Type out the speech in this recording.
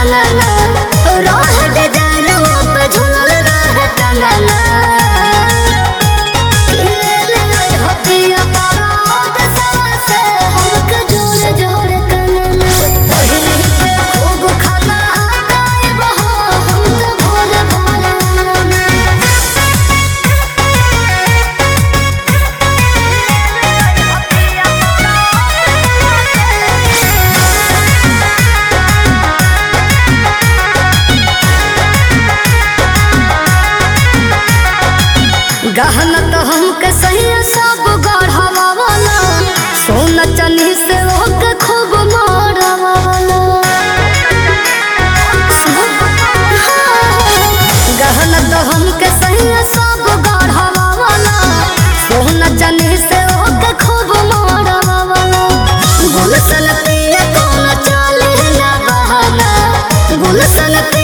कंगना रोह दे जानू पे झूल रहे कंगना होतिया पारोद से हमके जोड़े जोड़े कंगना पहिली पे खूब खाना गाए बहो हमके भोर भोर गहना तो हमके सही सब गढ़वा वाला सोना चनी से होके खूब मारवा वाला गहना तो हमके सही सब गढ़वा वाला सोना चनी से होके खूब मारवा वाला गुलशन पे कौन चले ना बहाना गुलशन पे